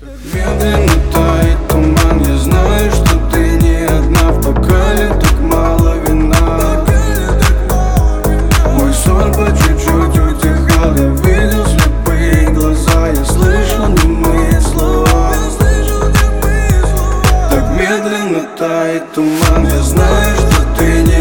Медленно тает туман, я знаю, что ты не одна. В бокале так мало вина. Мой сон по чуть-чуть утихал, я видел слепые глаза, я слышал немые слова. Так медленно тает туман, я знаю, что ты не